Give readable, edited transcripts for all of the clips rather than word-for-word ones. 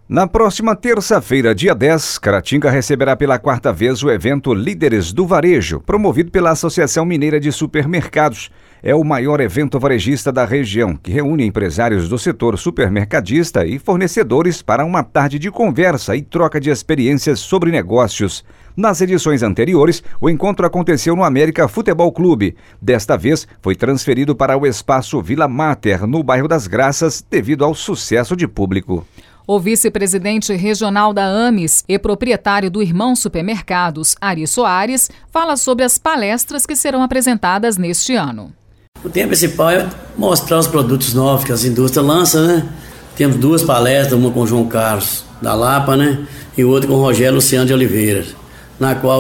Na próxima terça-feira, dia 10, Caratinga receberá pela quarta vez o evento Líderes do Varejo, promovido pela Associação Mineira de Supermercados. É o maior evento varejista da região, que reúne empresários do setor supermercadista e fornecedores para uma tarde de conversa e troca de experiências sobre negócios. Nas edições anteriores, o encontro aconteceu no América Futebol Clube. Desta vez, foi transferido para o espaço Vila Mater, no bairro das Graças, devido ao sucesso de público. O vice-presidente regional da AMES e proprietário do Irmão Supermercados, Ari Soares, fala sobre as palestras que serão apresentadas neste ano. O tema principal é mostrar os produtos novos que as indústrias lançam, né? Temos duas palestras, uma com o João Carlos da Lapa, né? E outra com o Rogério Luciano de Oliveira, na qual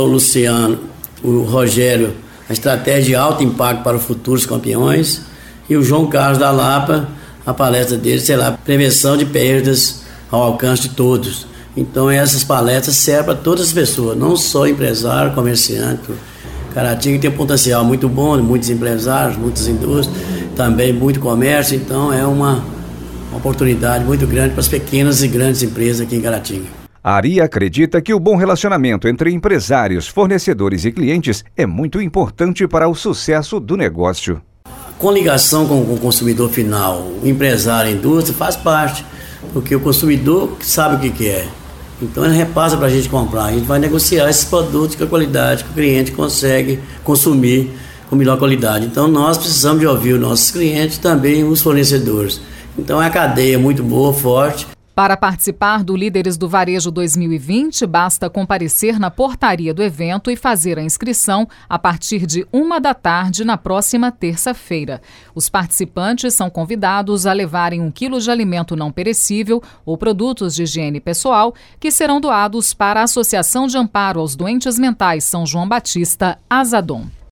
o Rogério, a estratégia de alto impacto para os futuros campeões, e o João Carlos da Lapa, a palestra dele, prevenção de perdas ao alcance de todos. Então essas palestras servem para todas as pessoas, não só empresário, comerciante. Caratinga tem um potencial muito bom, muitos empresários, muitas indústrias, também muito comércio, então é uma oportunidade muito grande para as pequenas e grandes empresas aqui em Caratinga. Ari acredita que o bom relacionamento entre empresários, fornecedores e clientes é muito importante para o sucesso do negócio. Com ligação com o consumidor final, o empresário, a indústria, faz parte, porque o consumidor sabe o que quer. Então ele repassa para a gente comprar, a gente vai negociar esses produtos com a qualidade que o cliente consegue consumir com melhor qualidade. Então nós precisamos de ouvir os nossos clientes e também os fornecedores. Então é uma cadeia muito boa, forte. Para participar do Líderes do Varejo 2020, basta comparecer na portaria do evento e fazer a inscrição a partir de 13h na próxima terça-feira. Os participantes são convidados a levarem 1 quilo de alimento não perecível ou produtos de higiene pessoal que serão doados para a Associação de Amparo aos Doentes Mentais São João Batista, Asadom.